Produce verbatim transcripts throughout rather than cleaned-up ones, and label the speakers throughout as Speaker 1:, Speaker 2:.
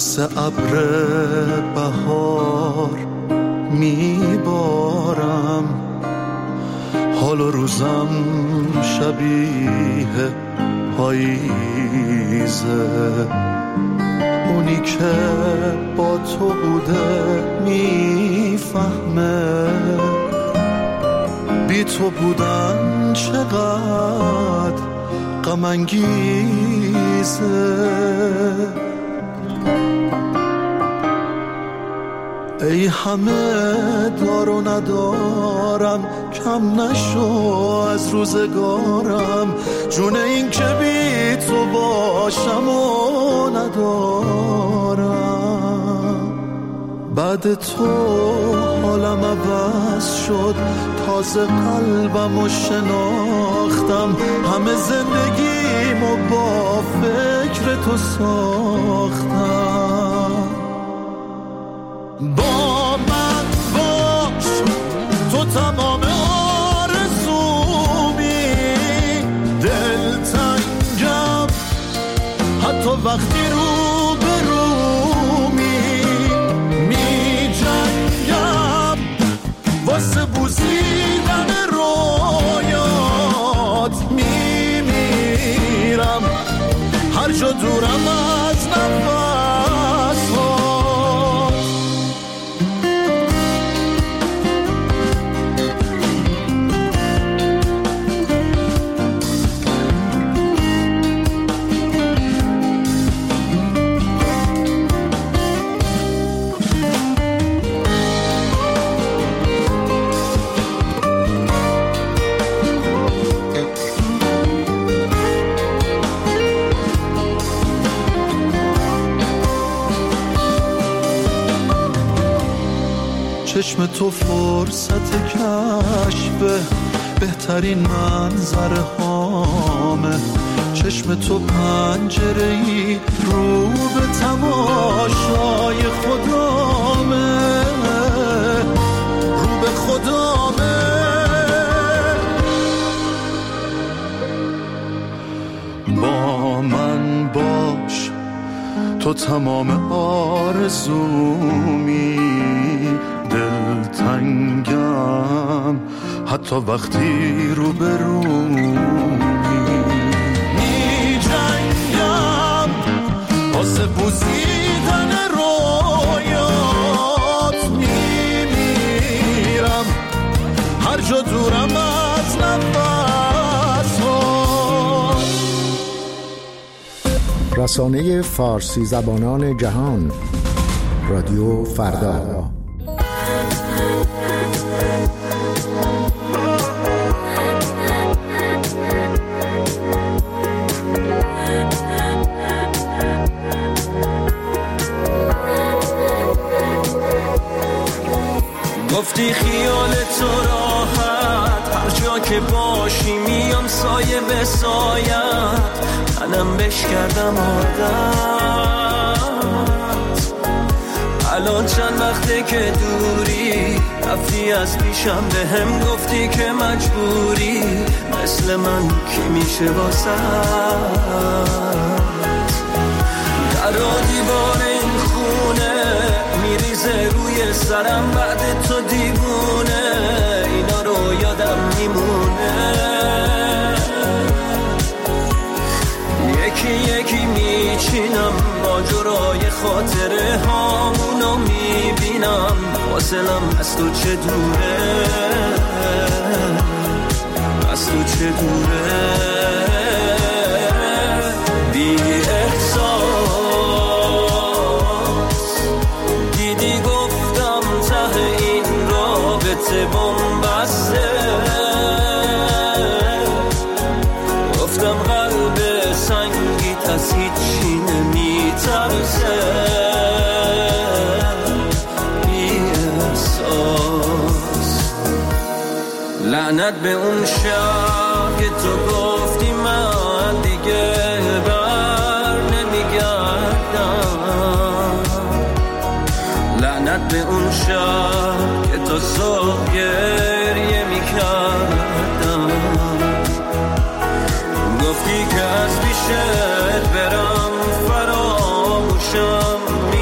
Speaker 1: مثل ابر بهار میبارم، حال و روزم شبیه پاییزه. اونی که با تو بوده میفهمه بی تو بودن چقدر غم انگیزه. ای همه دار و ندارم، کم نشو از روزگارم، جون این که بی تو باشم و ندارم. بعد تو حالم عوض شد، تازه قلبم و شناختم، همه زندگیمو با فکر تو ساختم. با من باش تو تمام آرزومی، دلتنگم حتی وقتی رو به رومی، می جنگم واسه بوسیدن رویات، می میرم هر جا دورم از نفس. چشم تو فرصت کشف بهترین منظره هامه، چشم تو پنجره‌ای رو به تماشای خدامه، رو به خدامه. با من باش تو تمام آرزومی، دلتنگم حتی وقتی رو به رومی، می جنگم واسه بوسیدن رویات، می میرم هر جا دورم از نفس ها.
Speaker 2: رسانه فارسی زبانان جهان، رادیو فردا.
Speaker 3: گفتی خیال تو راحت، هر جا که باشی میام سایه به سایت، منم بش کردم عادت. الان چند وقته که دوری، رفتی از پیشم به هم گفتی که مجبوری، مثل من کی میشه واسه در و دیوار این خونه میریزه روی سرم، بعد تو دیوونه اینا رو یادم میمونه. یکی یکی میچینم ماجرای خاطره هامونو میبینم، فاصلم از تو چه دوره، از تو چه دوره. بی احساس دیدی گفتم ته این رابطه بنبسته، گفتم قلب سنگیت از هیچی نمیترسه. بی احساس لعنت به اون شب که تو گفتی من دیگه بر نمیگردم، لعنت به اون شب که تو صبح گریه میکردم، گفتی که از پیشت برم فراموشم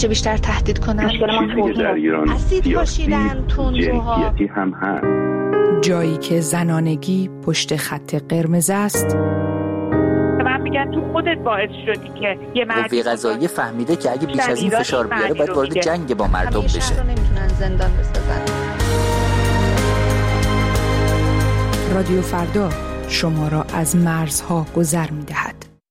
Speaker 4: همیشه بیشتر تهدید کنن.
Speaker 5: مشکل ما توهین،
Speaker 4: اسید پاشیدن، تندروها،
Speaker 5: جنسیتی هم هست.
Speaker 6: جایی که زنانگی پشت خط قرمز است.
Speaker 7: من میگن تو خودت باعث شدی که یه مردی
Speaker 8: قوه قضاییه فهمیده که اگه بیش از این فشار بیاره باید وارد جنگ با مردم بشه.
Speaker 4: همیشه نمیتونن زندان بسازن.
Speaker 6: رادیو فردا شما را از مرزها گذر می‌دهد.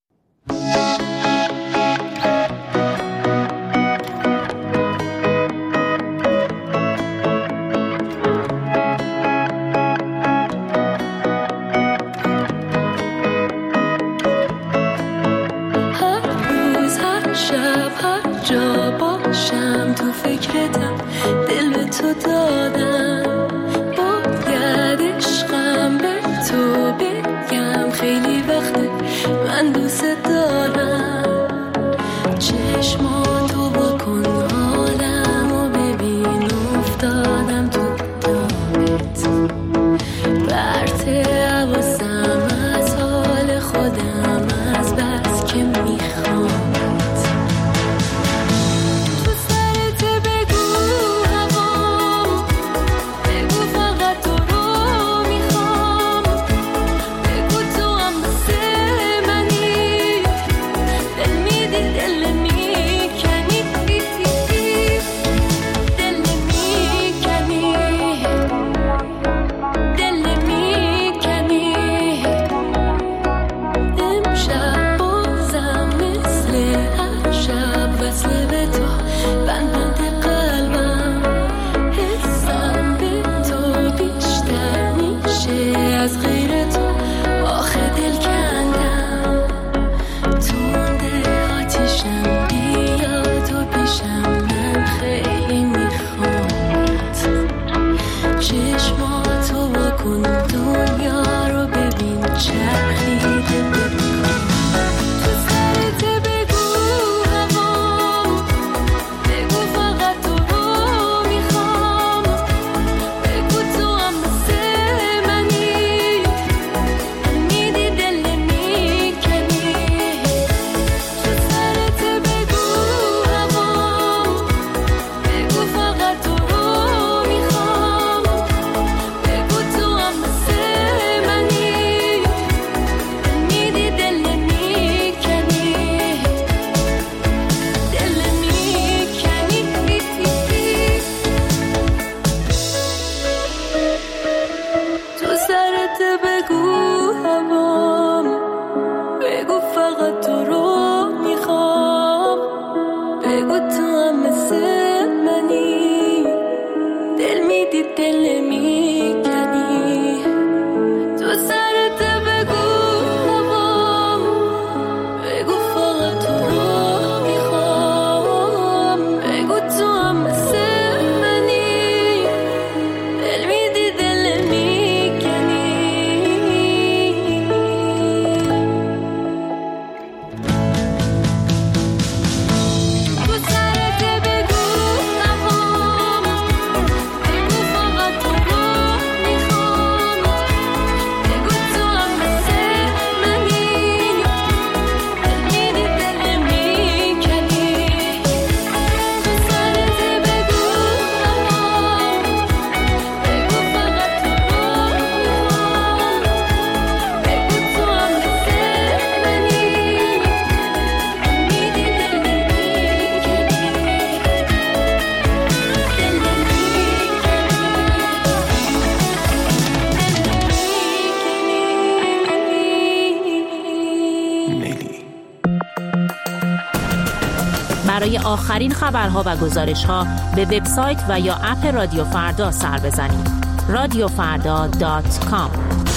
Speaker 9: برای آخرین خبرها و گزارش‌ها به وبسایت و یا اپ رادیو فردا سر بزنید. رادیو فردا دات کام.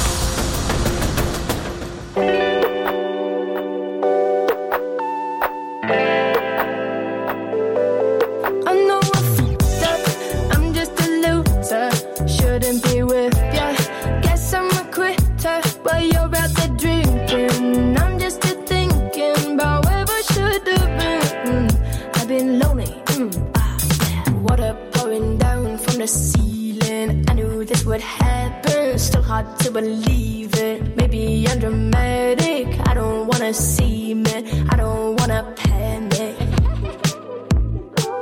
Speaker 10: To believe it, maybe I'm dramatic. I don't wanna see me, I don't wanna panic.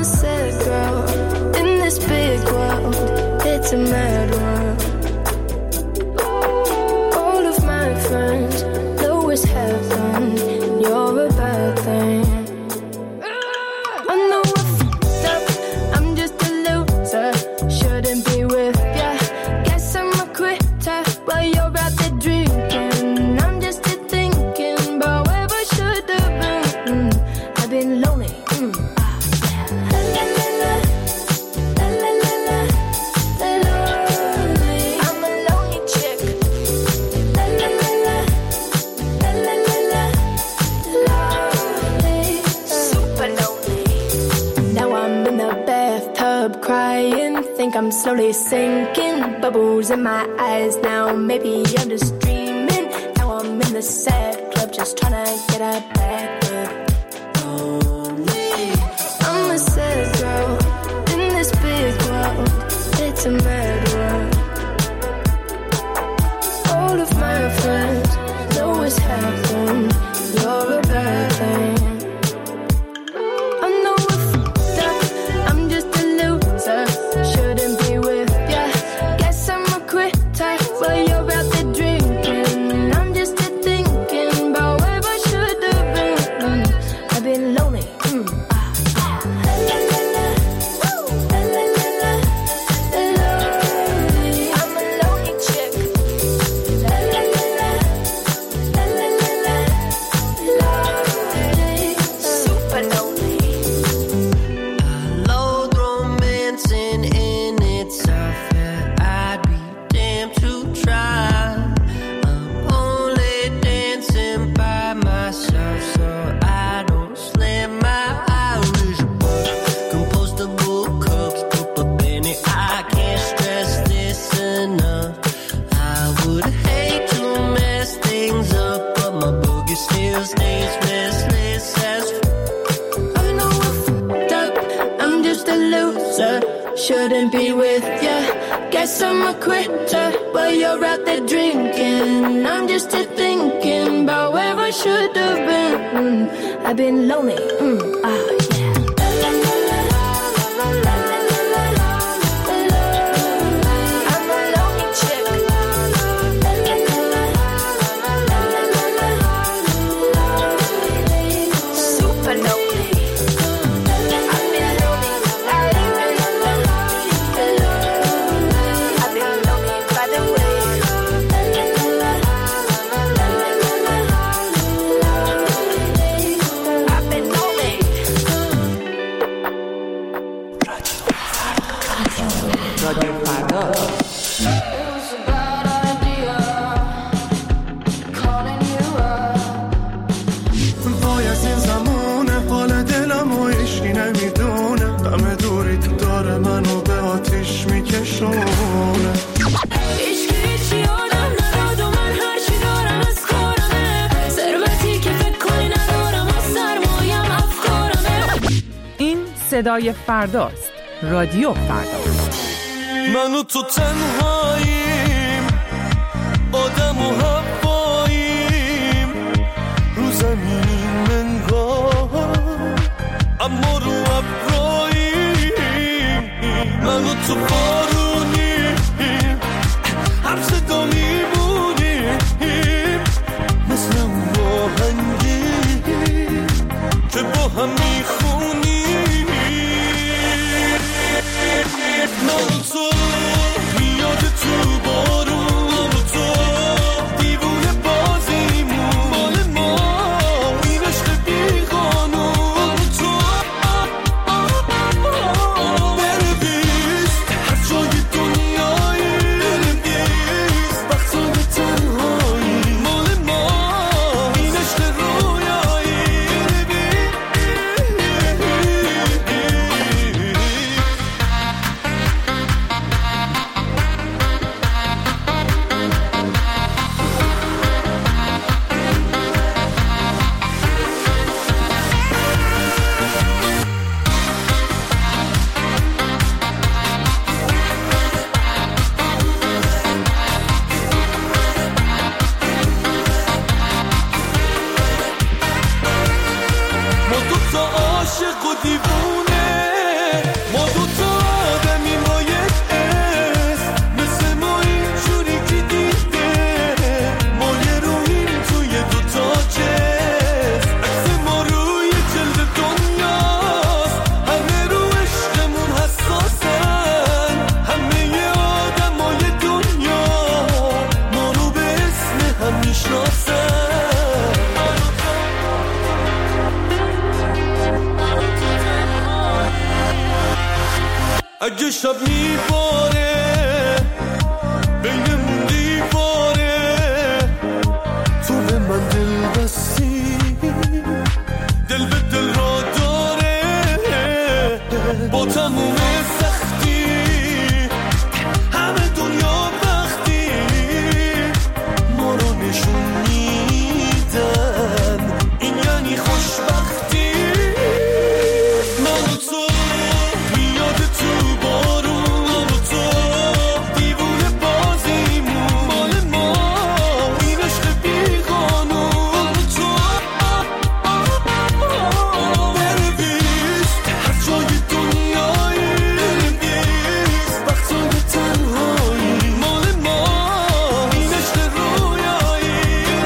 Speaker 10: sad girl in this big world. It's a mad world. All of my friends know it's heaven, and you're a bad thing. I know I fucked up, I'm just a loser, shouldn't be with ya. Guess I'm a quitter while you're out there drinking. I'm just a thinking about where I should have been. Mm, I've been lonely. Mm. La la la la, la la la la, lonely. I'm a lonely chick. La la la la, la la la la, lonely, super lonely. Now I'm in the bathtub crying, think I'm slowly sinking. Bubbles in my eyes now, maybe I'm just dreaming. Now I'm in the sad club, just trying to get a back up. I'm a sad girl in this big world. It's a mad world. All of my friends know it's heaven. You're a bad thing. I know I fucked up, I'm just a loser, shouldn't be with ya. Guess I'm a quitter while you're out there drinking. I'm just a thinking about where I should have been. Mm, I've been lonely. Mm. La la la la, la la la la, lonely. I'm a lonely chick. La la la la, la la la la, lonely, super lonely.
Speaker 3: Loathe romancing in itself, yeah, I'd be damned to try. I'm only dancing by myself, so I don't slam my Irish bar. Compostable cups, put a penny, I can't stress this enough. I would hate to mess things up, but my boogie still stays restless as
Speaker 10: I know I fucked up, I'm just a loser, shouldn't be with ya. Guess I'm a quitter while you're out there drinking. I'm just a thinking about where I should have been. Mm, I've been lonely. Mm, ah, yeah. La la la la, la la la la, lonely. I'm a lonely chick. La la la la, la la la la, lonely, super lonely. I've been lonely, I've been lonely, I've been lonely by the way. La la la la, la la la la, lonely. I've been lonely.
Speaker 6: رادیو فردا.
Speaker 10: It was a bad idea calling you up.
Speaker 1: وای از این زمونه حال دلم و عشقی نمیدونه، غم دوریت داره منو به آتیش میکشونه.
Speaker 10: هیچ کی هیچی آدم نداد و من هرچی دارم از کارمه، ثروتی که فکر کنی ندارم و سرمایم افکارمه.
Speaker 7: این صدای فرداست. رادیو فردا.
Speaker 1: من و تو تنهاییم، آدم و هواییم، رو زمینیم انگار اما رو ابراییم. من و تو بارونیم، هر صدا میمونیم، مثل اون آهنگیم که با هم میخونیم. من و تو یاد تو شب میباره بینمون دیواره، تو به من دل بستی دل به دل را داره، با تموم سختی همه دنیا وقتی ما رو نشون میدن، این یعنی خوشبختی. من و تو میاد تو بارون، من و تو دیوونه بازیمون، مال ما این عشق بی قانون. من و تو بنویس هر جای دنیایی، بنویس وقتای تنهایی، مال ما این عشق رویایی.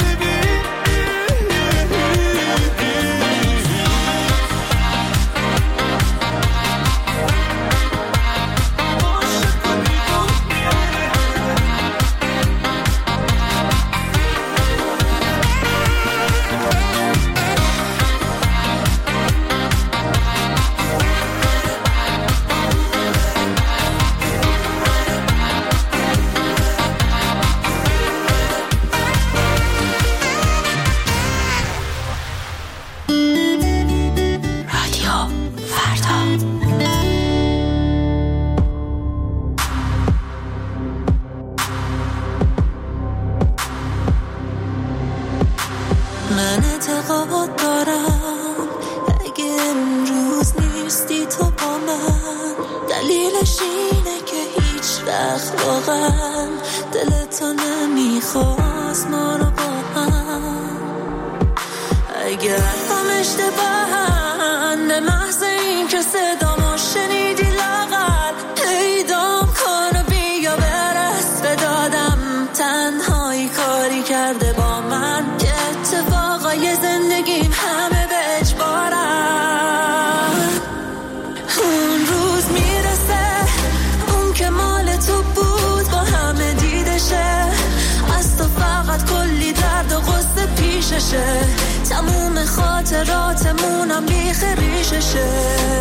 Speaker 11: من اعتقاد دارم اگه امروز نیستی تو با من، دلیلش اینه که هیچ وقت واقعا دلتو نمیخواست ما رو با هم. اگر هم اشتباهن به محض این که صدامو شنیدی لاغر پیدام کن و بیا برس به دادم، تنهایی کاری کرده با من که اتفاقای زندگیم همه به اجبارن. اون روز میرسه اون که مال تو بود با همه دیدشه، از تو فقط کلی درد و غصه پیششه، تموم خاطراتمونم بیخ ریششه.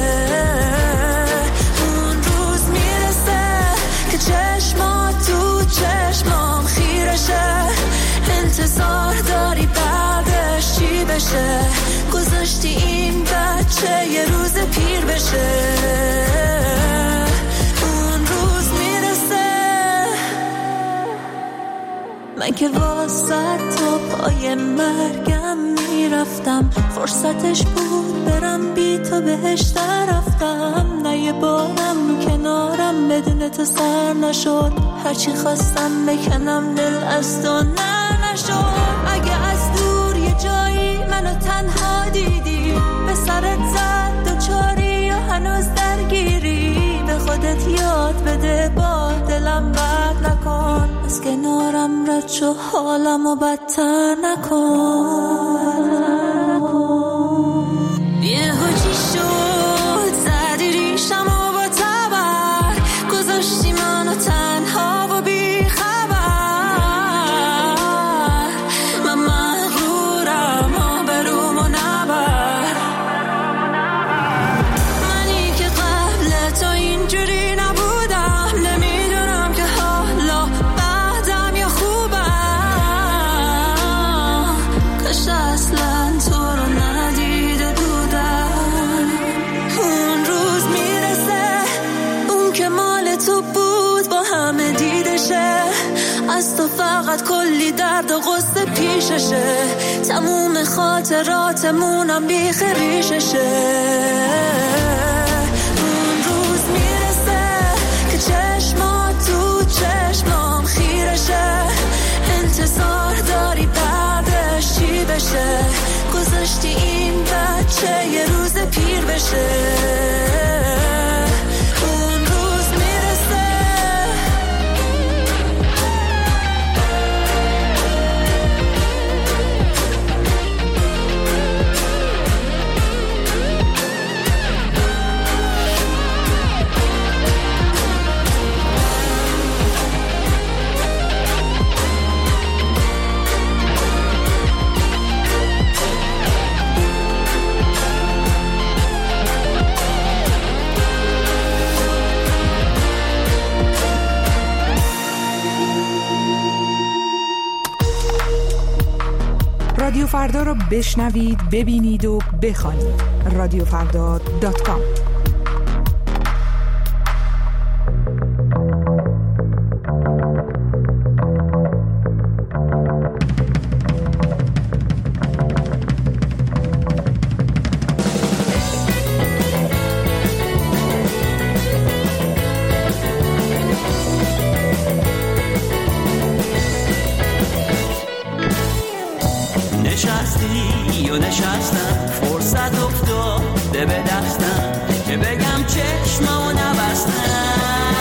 Speaker 11: اون روز میرسه که چشمات تو چشمام خیرشه، انتظار داری بعدش چی بشه، گذاشتی این بچه یه روز پیر بشه. اون روز میرسه من که واسه تو پای مرگم میرفتم، فرصتش بود برم بی تو بهش رفتم، نه یه بارم کنارم بدون تو سر نشد، هرچی خواستم بکنم دل از تو نه نشد. اگه از دور یه جایی منو تنها دیدی، به سرت زد دو چاری و هنوز درگیری، به خودت یاد بده با دلم بد نکن، از کنارم رد شو حالمو بدتر نکن. یه هوچی شد زدی ریشمو با تبر، گذاشتی منو تنها و بی خبر. من مغرورم آبرومو نبر، منی که قبل تو اینجوری نبودم، نمیدونم که حالا بعدم یا خوبم، کاش اصلا تو رو ندیده بودم. اون روز میرسه اون که مال تو بود با همه دیدشه، از تو فقط کلی درد و غصه پیششه، تموم خاطراتمونم بیخ ریششه. اون روز میرسه که چشمات تو چشمام خیرشه، انتظار داری بعدش چی بشه، گذاشتی این بچه یه روز پیر بشه. اون روز میرسه
Speaker 6: رادیو فردا را بشنوید، ببینید و بخوانید. رادیو فردا دات کام.
Speaker 1: نشستی و نشستم، فرصت افتاده به دستم که بگم چشممو نبستم.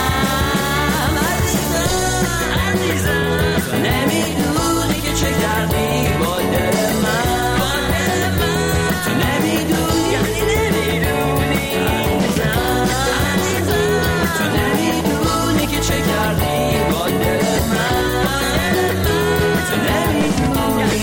Speaker 1: عزیزم عزیزم نمیدونی که چه کردی با دل من، تو نمیدونی یعنی نمیدونی. عزیزم عزیزم تو نمیدونی که چه کردی با دل من، تو نمیدونی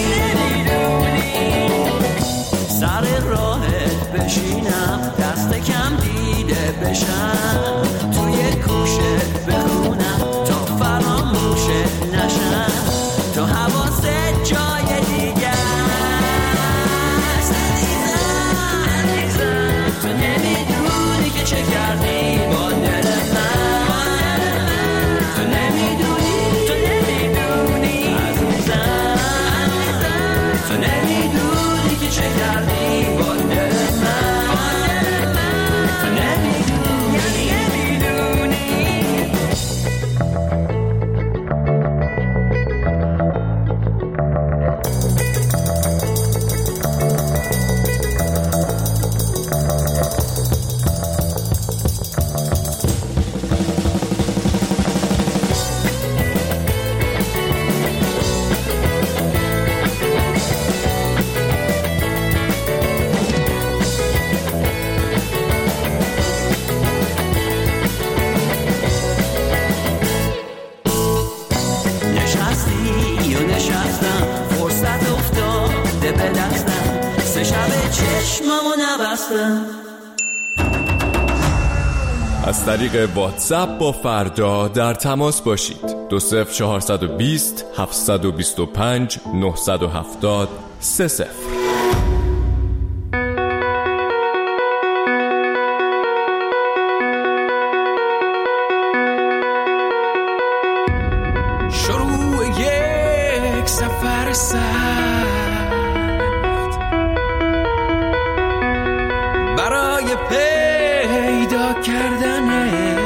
Speaker 1: سر راهت بشینم، دست کم دیده بشم، توی کوشت بخونم تا فراموشت نشم، تو حواست جای دیگه است. عزیزم عزیزم تو نمیدونی که چه کردی با دل من، تو نمیدونی تو نمیدونی. عزیزم عزیزم تو نمیدونی که چه کردی با دل من، تو نمیدونی نمیدونی.
Speaker 12: از طریق واتساپ با فردا در تماس باشید. دو صفر چهارصد و بیست هفتصد و بیست و پنج نهصد و هفتاد سه صفر.
Speaker 1: شروع یک سفر سخت برای پیدا کردنت،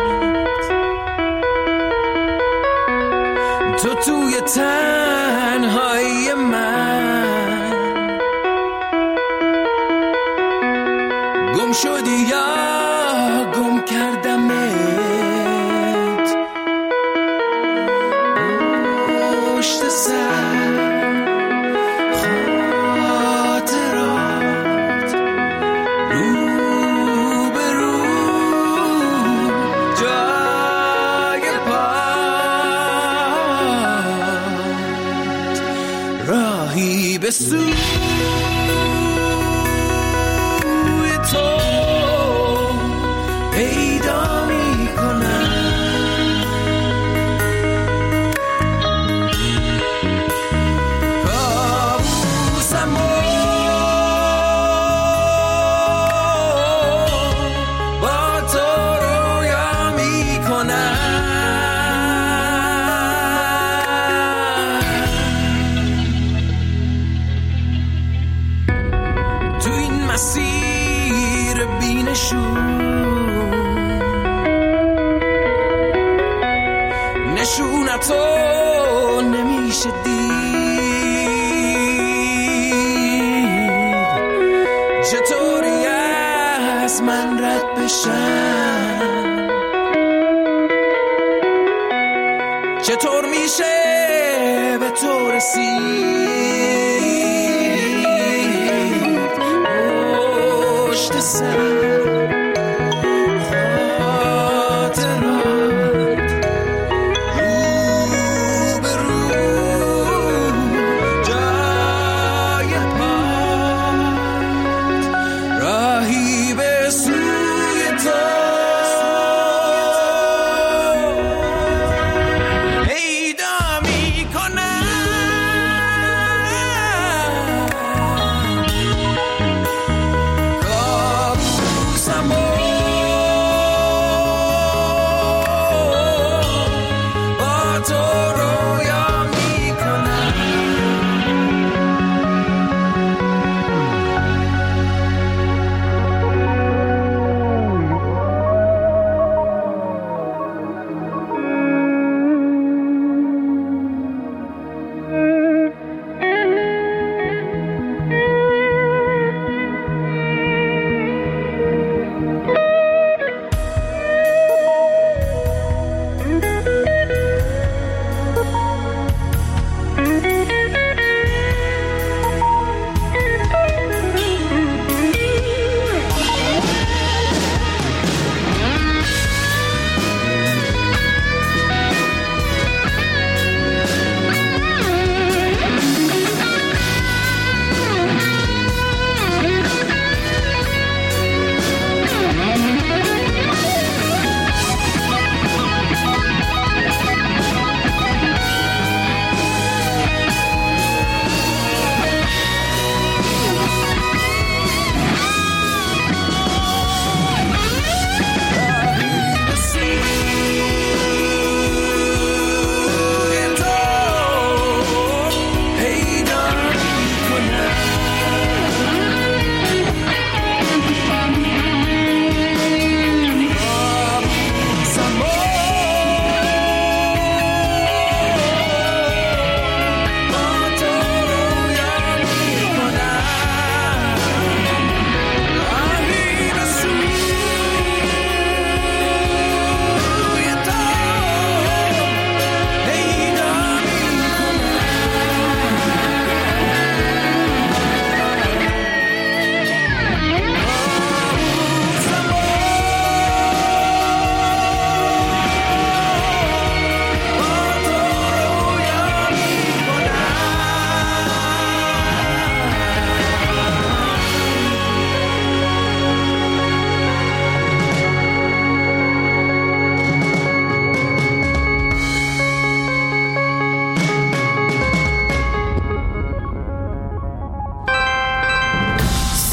Speaker 1: تو توی تنهایی من گم شدی یا گم کردمت پشت سر خاطرات رو به رو جای پات راهی به سوی تو پیدا می کنم. کابوسمو با تو رویا می کنم. تو این مسیر بینشون نشونتو نمیشه دید، چطوری از من رد بشم، چطور میشه به تو رسید پشت سر پیدا می کنم.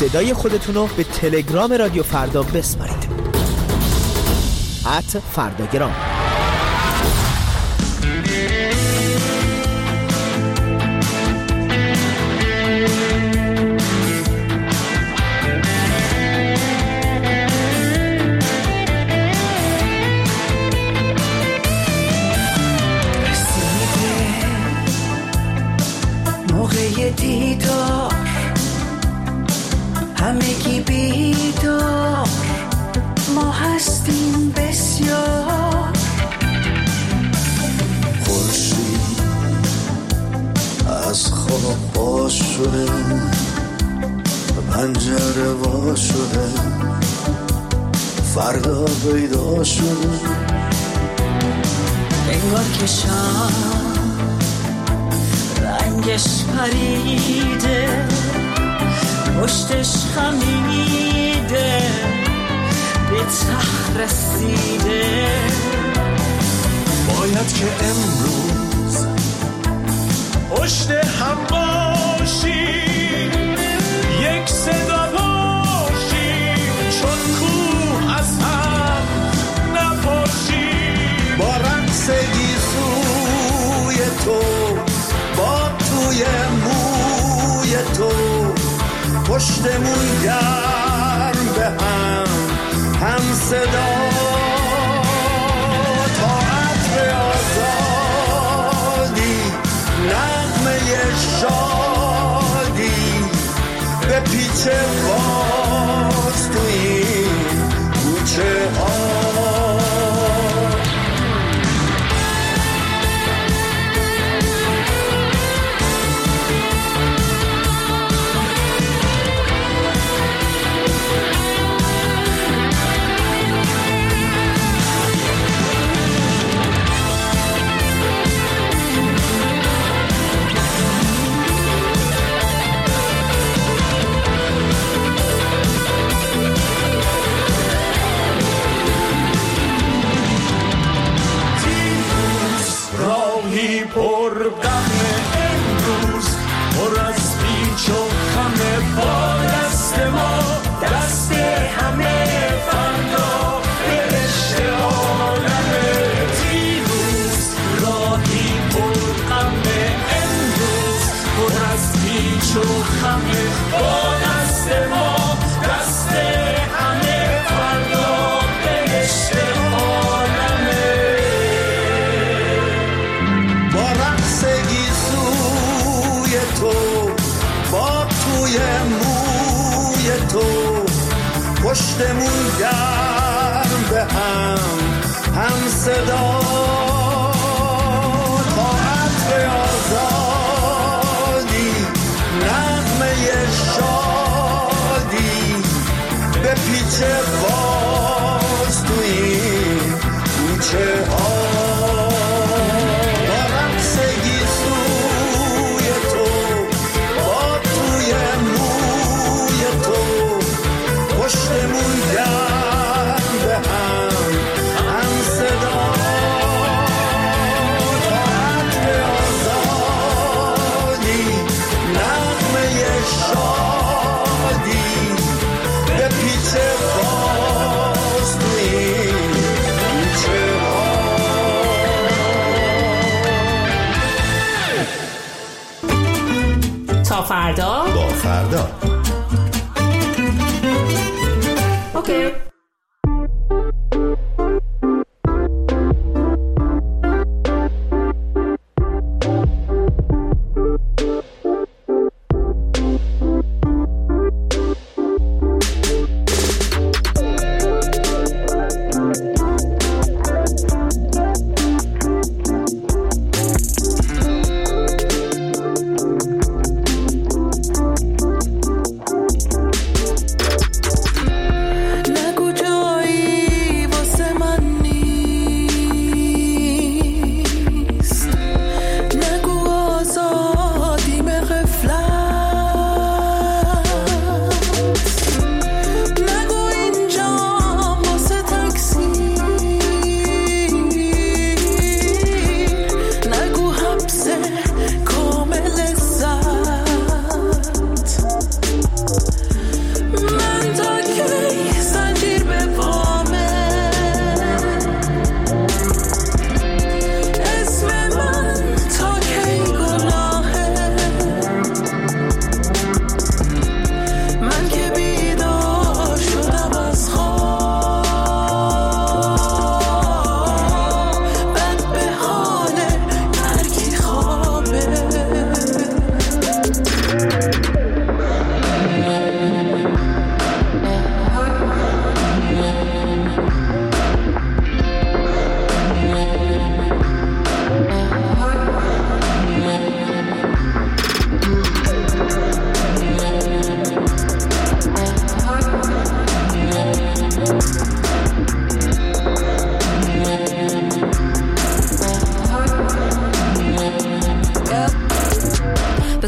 Speaker 13: صدای خودتون رو به تلگرام رادیو فردا بسپارید. ات فرداگرام.
Speaker 14: دیدار همگی بیدار، ما هستیم بسیار.
Speaker 1: خورشید از خواب باز شده، پنجره وا شده، فردا پیدا شده.
Speaker 11: انگار که شام رنگش پریده، پشتش خمیده، به ته رسیده.
Speaker 1: باید که امروز پشت هم باشیم، یک صدا باشیم، چون کوه از هم نباشیم. با رقص گیسوی تو، با توی موی تو، پشتمون گرم به هم هم صدا. طاعت به آزادی، نغمه شادی، به پیچ باز تو این کوچه ها. پر غم امروز، پر از پیچ و خم، با دست ما دست همه فردا برشته عالمه. دیروز راهی پر غم امروز، پر از پیچ و خم، با دست ما دست همه فردا برشته عالمه. تو با توی موی تو، پشتمون گرم به هم هم صدا. طاعت به آزادی، نغمه شادی، به پیچ باز تو این کوچه ها. پشتمون گرم به هم هم صدا. طاعت به آزادی، نغمه شادی، به پیچ باز تو این کوچه ها.
Speaker 9: تا فردا
Speaker 2: با فردا.
Speaker 9: اوکی.
Speaker 14: نگو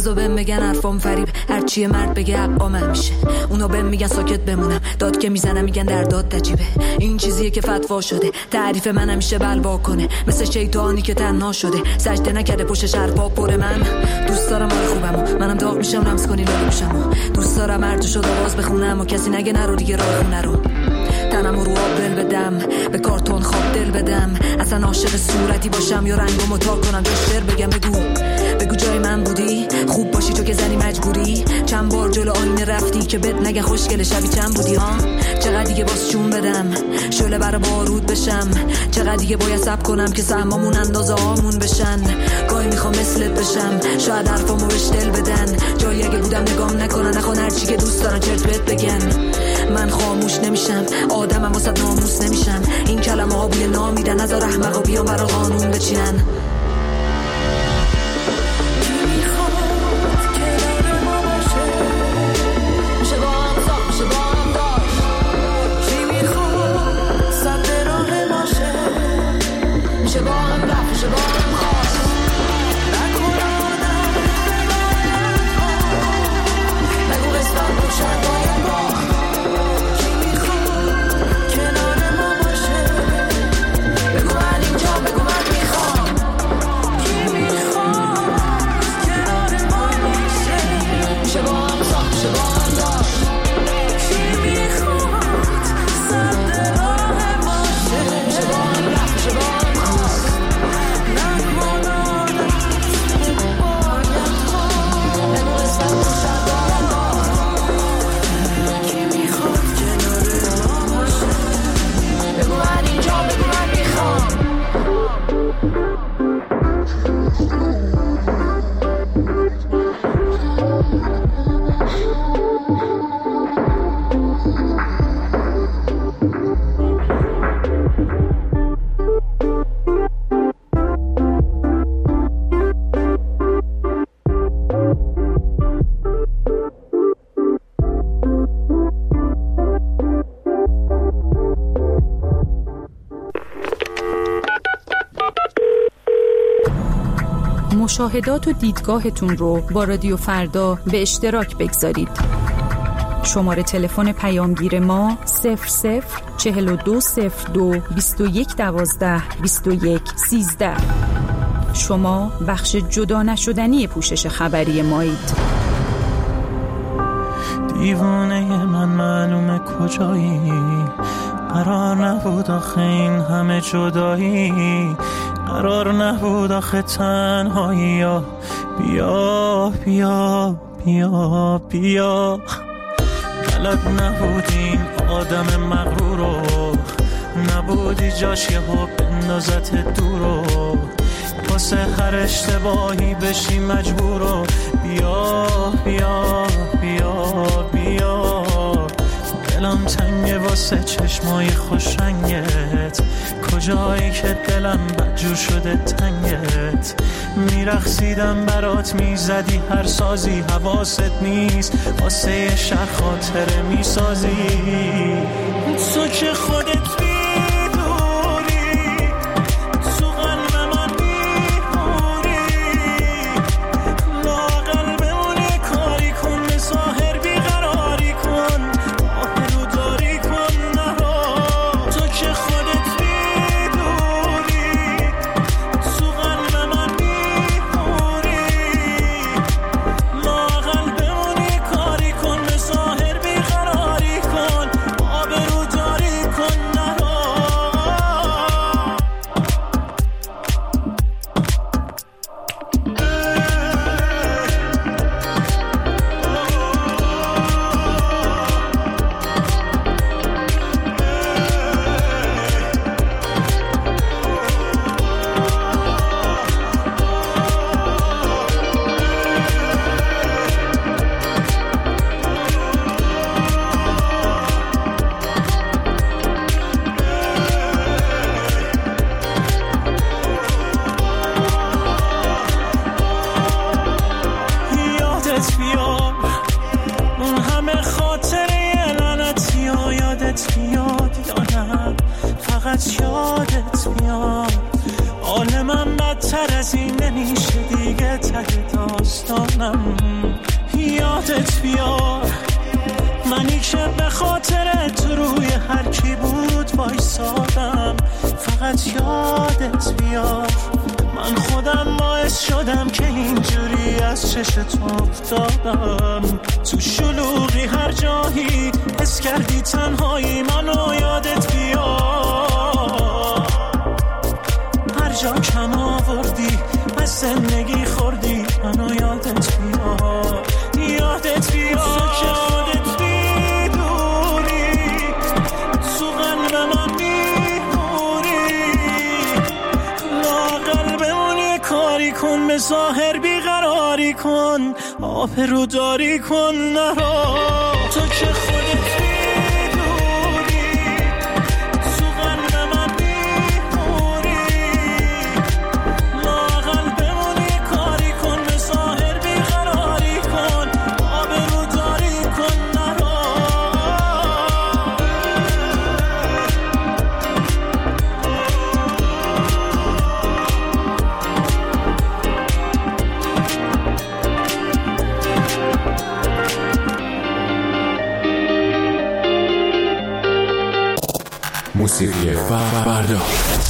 Speaker 15: بعضا بهم میگن حرفام فریب، هرچی مرد بگه حقا من میشه. اونا بهم میگن ساکت بمونم، داد که میزنم میگن در داد عجیبه. این چیزیه که فتوا شده، تعریف من همیشه بلوا کنه، مثل شیطانی که تنها شده، سجده نکرده پشتش حرفا پر. من دوست دارم حال خوبمو، منم داغ میشم رمز کنی لالوشمو. دوست دارم هر تو شد آواز بخونم و کسی نگه نرو دیگه راه خونه رو. تنمو رو آب دل بدم، به کارتون خواب دل بدم، اصلا عاشق صورتی باشم یا رنگمو تا کنم بیشتر بگم. بگو بگو جای من بودی، خوب باشی تو که زنی مجبوری. چند بار جلو آینه رفتی که بد نگه خوشگل شبی چند بودی ها. چقدر دیگه باز چون بدم شعله برا بارود بشم، چقدر دیگه باید صبر کنم که سهمامون اندازه هامون بشن. گاهی میخوام مثلت بشم، شاید حرفامو بهش دل بدن، جایی اگه بودم نگام نکنن، نخوان هرچی که دوست دارن چرت بهت بگن. من خاموش نمیشم، آدمم واسه ناموس نمیشم، این کلمه ها بوی نام میدن، نذار احمقا بیان برا قانون بچینن.
Speaker 6: مشاهدات و دیدگاهتون رو با رادیو فردا به اشتراک بگذارید. شماره تلفن پیامگیر ما صفر صفر چهل و دو صفر دو بیست و یک دوازده بیست و یک سیزده. شما بخش جدا نشدنی پوشش خبری مایید.
Speaker 1: دیوانه من معلومه کجایی، قرار نبود آخه این همه جدایی، قرار نبود آخه تنهایی. بیا بیا بیا بیا، بلد نبودین آدم مغرورو، نبودی جاش یه ها بندازت دورو، واسه هر اشتباهی بشی مجبورو. بیا بیا بیا بیا، دلم تنگه واسه چشمای خوش رنگت، کجایی که دلم بدجور شده تنگت. میرقصیدم برات میزدی هر سازی، حواست نیست واسه یه شهر خاطره میسازی. تو که خودت میدونی تو قلب من میپوری، لااقل بمونه کاری کن، به ظاهر بیقراری کن، آبرو داری کن نرو. تو که خودت میدونی تو قلب من میپوری، لااقل بمونه کاری کن، به ظاهر بیقراری کن، آبرو داری کن نرو. باعث شدم که اینجوری از چشت افتادم. تو شلوغی هر جایی حس کردی تنهایی منو یادت بیاد. هر جا کم آوردی از زندگی خوردی منو یادت بیاد. یادت بیاد که خودت میدونی تو قلب من میمونی. لااقل بمونی کاری کن به ظاهر بیقراری کن آبرو داری کن نرا. تو که خودت میدونی تو قلب من میمونی. لااقل بمونی کاری کن به ظاهر بیقراری کن آبرو داری کن نرا.
Speaker 12: موسیقی فردا.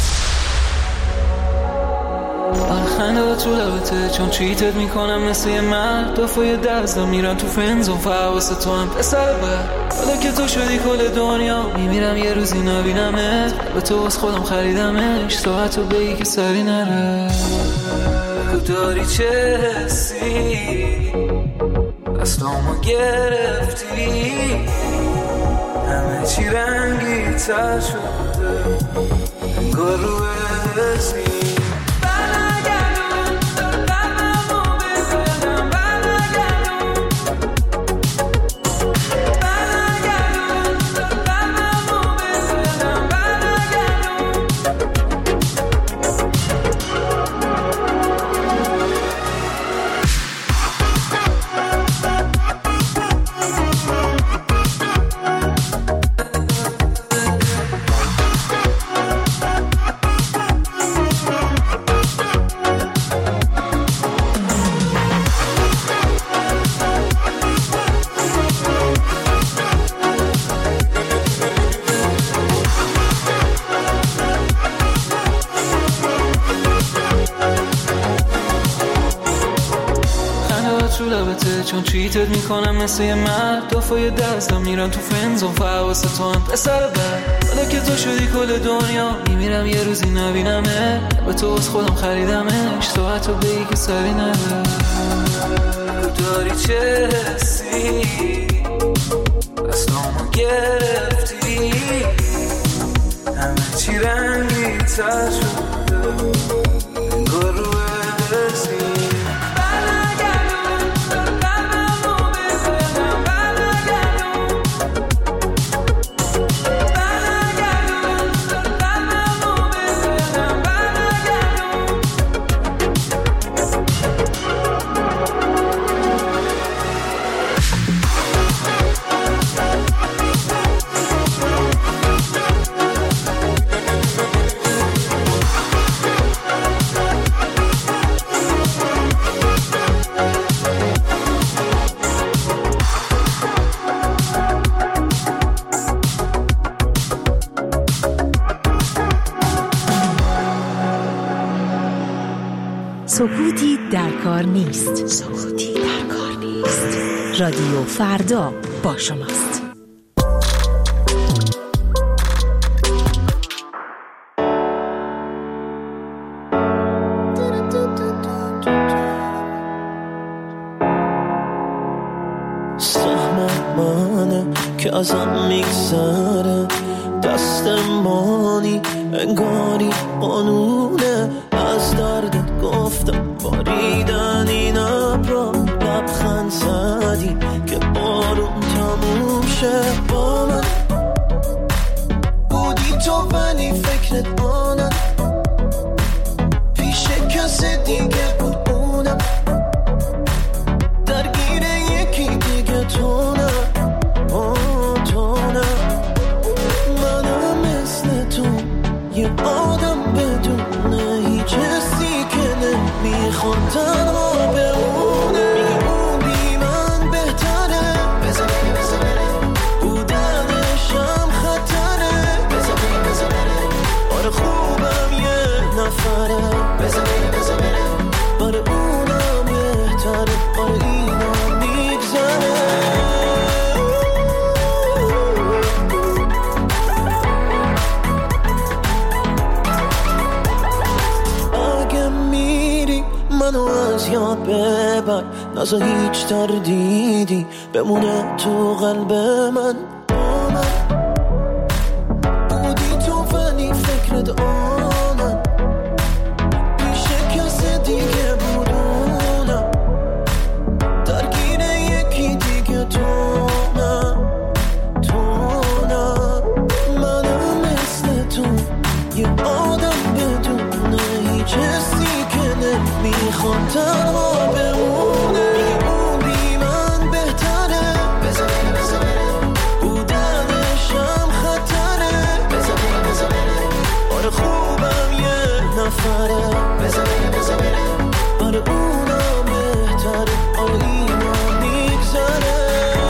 Speaker 16: خنده ها تو لبته چون چیتت میکنم مثل یه مرد. دفعه دزدا میرن تو فنزون فحواس تو هم پسر بر. حالا که تو شدی کل دنیا میمیرم یه روزی نبینمت. به تو از خودم خریدمش ساعتو بگی که سری نره. بگو داری چه حسی دستامو گرفتی. همه چی رنگی تر شده انگار رو حسی. چون چیتت میکنم مثل یه مرد. دفعه دزدا میرن تو فنزون فحواس تو هم پسر بر. حالا که تو شدی کل دنیا میمیرم یه روزی نبینمه. به تو از خودم خریدمش ساعتو بگی که سری نره. داری چه حسی دستامو گرفتی. همه چی رنگی تر شده انگار رو حسی.
Speaker 6: سکوتی در کار نیست. سکوتی در کار نیست. رادیو فردا با شماست.
Speaker 1: سهم منه که ازم میگذره دستمانی انگاری قانونه. از دردت گفتم باریدن این ابرا لبخند زدی که بارون تموم شه. با من بودی تو ولی فکرت آنم پیش کسی دیگه بود اونم. درگیر یکی دیگه تو نه تو نه. منم مثل تو یه آدم بدونه هیچ حسی که نمیخواد تنها بمونه. میگه اون بی من بهتره بذار بگه بذار بره. بودنشم خطره بذار بگه بذار بره. آره منو از یاد ببر، نزا هیچ تردیدی بمونه تو قلب من. با من بودی تو ولی فکرت آمد پیش کس دیگه بودونم، درگیر یکی دیگه تو نه تو نه. منم مثل تو یه آدم بدونه هیچ حسی که نمیخواد تنها بمونه. میگه اون بی من بهتره، بذار بره بذار بره، بودنشم خطره، بذار بره بذار بره. آره خوبم یه نفره، بذار بره بذار بره. آره اونم بهتره، آره اینم میگذره.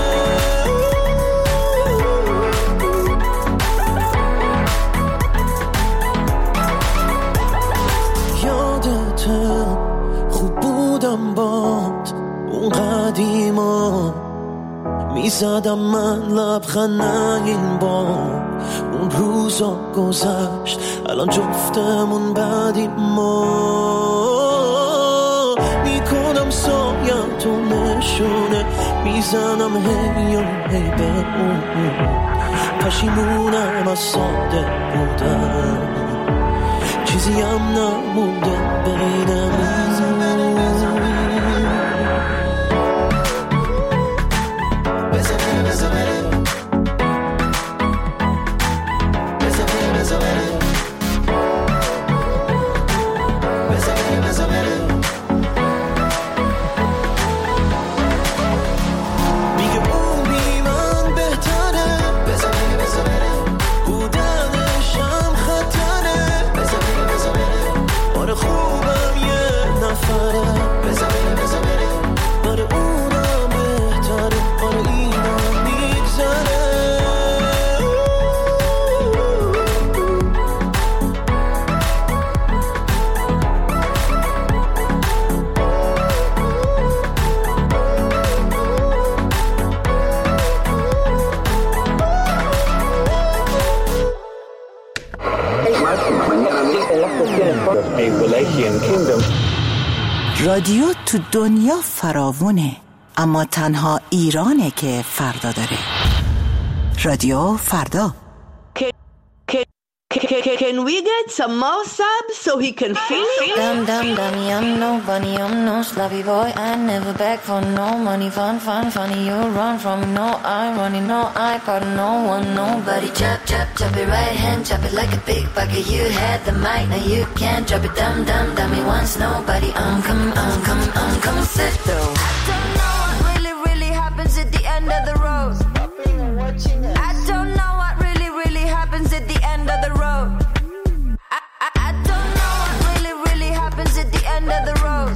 Speaker 1: خوب بودم باد اون قدیما، میزدم من لبخند این بار. اون روزا گذشت الان جفتمون بعدی ما. میکنم سایم تو نشونه، میزنم هی و هی به اون. پشیمونم از ساده بودم، چیزی هم نمونده بینمون. بذار بره بذار بره، بذار بره بذار بره، بذار بره بذار بره. میگه اون بی من بهتره، بذار بره بذار بره، بودنشم خطره، بذار بره بذار بره. آره خوبم یه نفره، بذار بره بذار بره. آره اونم بهتره، آره اینم میگذره.
Speaker 17: رادیو تو دنیا فراوونه، اما تنها ایرانه که فردا داره. رادیو فردا.
Speaker 18: Can we get some more subs so he can finish?
Speaker 19: Dum dum dummy, I'm no bunny, I'm no sloppy boy. I never beg for no money. Fun, fun, funny, you run from me. No irony, no I pardon no one, nobody. Chop, chop, chop it right hand, chop it like a big bucket. You had the mic, now you can't drop it. Dum dum dummy, once nobody. I'm coming, I'm coming, I'm coming, set though.
Speaker 20: I don't know what really, really happens at the end of the road. I don't know what really, really happens at the end of the road. I, I, I don't know what really, really happens at the end of the road.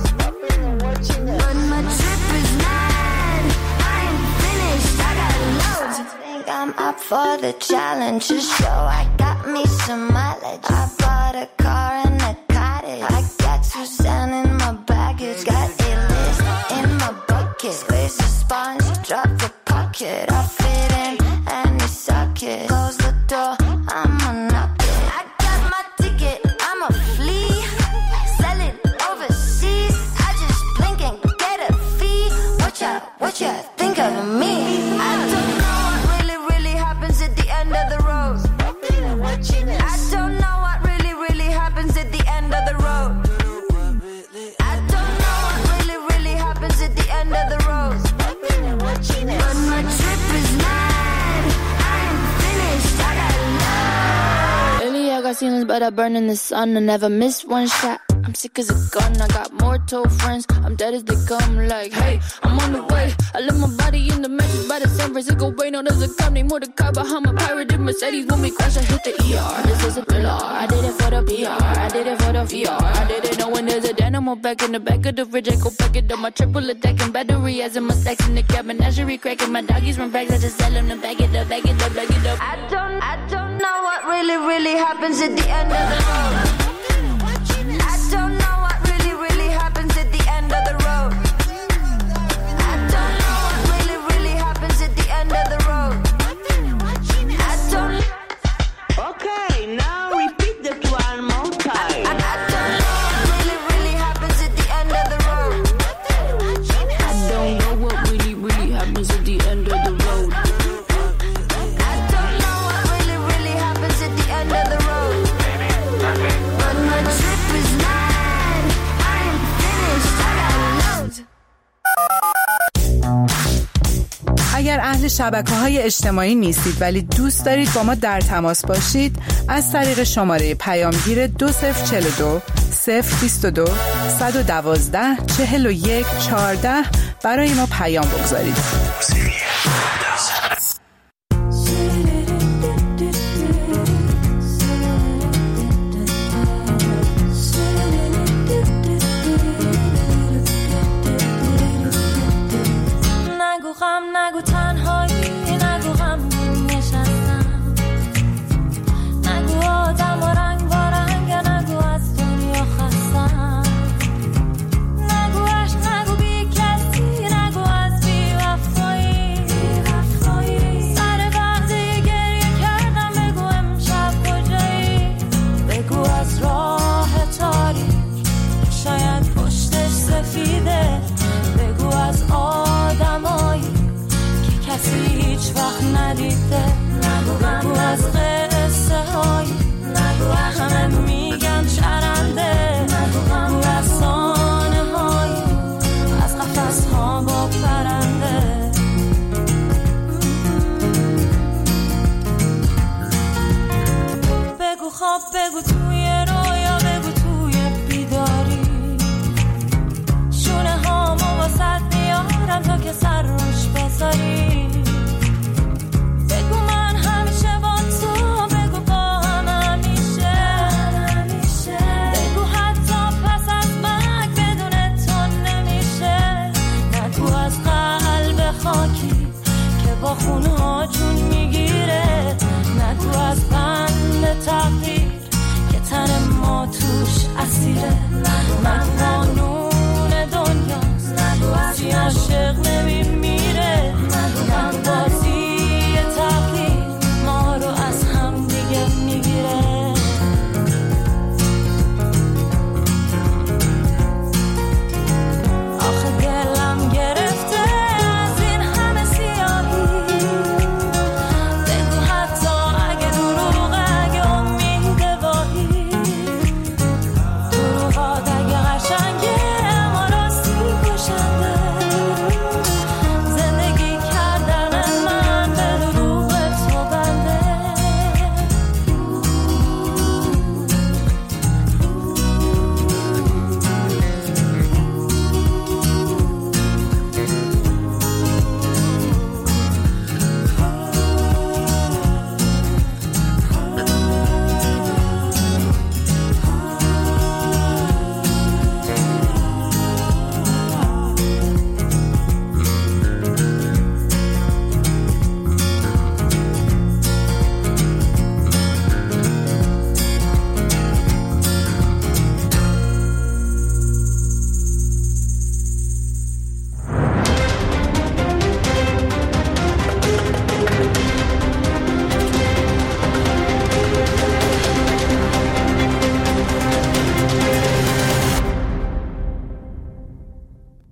Speaker 20: But my trip is mad. I ain't finished. I got loads.
Speaker 19: I think I'm up for the challenge. Just show I got me some mileage. I bought a car and a cottage. I got Suzanne in my baggage. Got a list in my bucket. Squeeze the sponge, drop the pocket. I fit in any socket. Close the door, I'ma knock it.
Speaker 20: I got my ticket, I'm a flea. Sell it overseas. I just blink and get a fee.
Speaker 19: What ya, what ya think of me?
Speaker 20: I don't know what really, really happens at the end of the road. I don't know what really, really happens at the end of the road. I don't know what really, really happens at the end of the road. But my trip is mad. I ain't finished. I got love.
Speaker 19: Lately I got ceilings, but I burn in the sun. I never miss one shot. I'm sick as a gun. I got more told friends. I'm dead as they come. Like, hey, I'm on the way. I left my body in the mattress by the San Francisco way. No, there's a company more to car behind my pirate in Mercedes. When we crash, I hit the E R. This is a thriller. I did it for the P R. I did it for the V R. I did it knowing there's a dynamo back in the back of the fridge. I go back it up my triple attacking battery as in my stacks in the cabin. Menagerie cracking my doggies run bags. I just sell them to bag it up, bag it up, bag it up.
Speaker 20: I don't, I don't know what really, really happens at the end of the road. I don't know what really, really happens at the end of the road. I don't know what really, really happens at the end of the road. I don't.
Speaker 18: Okay, now repeat that one more time.
Speaker 20: I, I don't know what really, really happens at the end of the
Speaker 21: اهل شبکه‌های اجتماعی نیستید ولی دوست دارید با ما در تماس باشید، از طریق شماره پیامگیر دو صفر چهل و دو صفر بیست و دو صد و دوازده چهل و یک چهارده برای ما پیام بگذارید.
Speaker 11: نگو غم، نگو تنهایی، نگو غم نشستم، نگو آدم و رنگ با رنگ، نگو از دنیا خستم، نگو عشق، نگو بی کسی، نگو از بی وفایی، سر وقتی گریه کردم بگو امشب کجایی، بگو از راه تاریک شاید پشتش سفیده، بگو از آدمایی که کسی هیچ وقت ندیده، نگو از قصه هایی همه میگن چرنده، نگو از سانه هایی از قفس ها با پرنده، بگو خواب، بگو توی رویا، بگو توی بیداری، شونه هامو واسد میارم تا که سر روش بذاری، بگو من همیشه با تو، بگو با هم همیشه، بگو حتی پس از مرگ بدون تو نمیشه، نگو از قلب خاکی که با خونها جون میگیره، نگو از بند تقدیر که تن ما توش اسیره، نگو